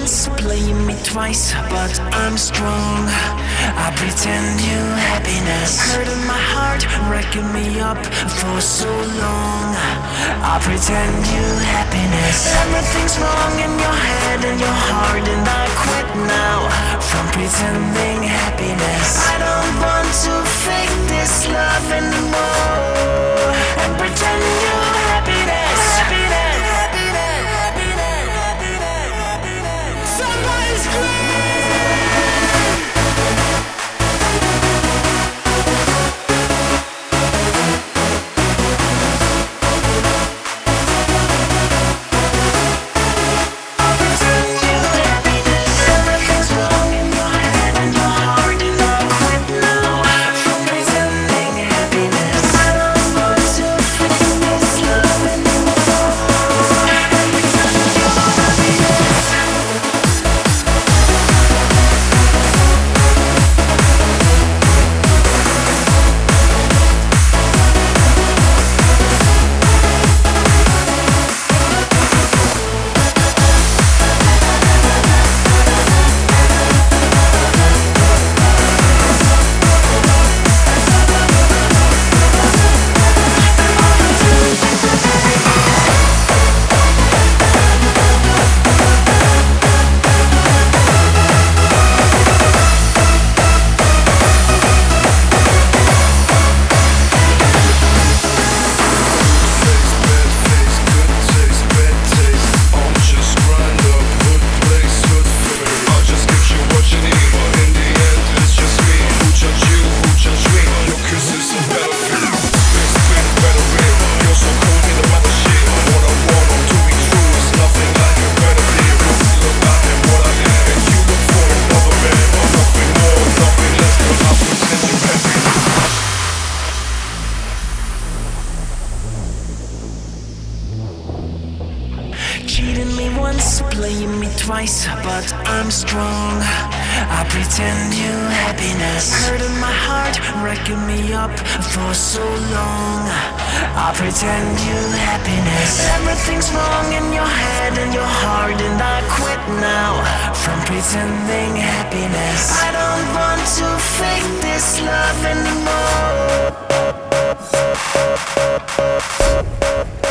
once, playing me twice, but I'm strong. I pretend you happiness, hurting my heart, wrecking me up for so long. I pretend you happiness. Everything's wrong in your head and your heart, and I quit now from pretending happiness. I don't want to fake this love anymore and pretend you happiness. Somebody scream! Cheating me once, playing me twice, but I'm strong. I pretend you happiness, hurting my heart, wrecking me up for so long. I pretend you happiness. Everything's wrong in your head and your heart, and I quit now from pretending happiness. I don't want to fake this love anymore.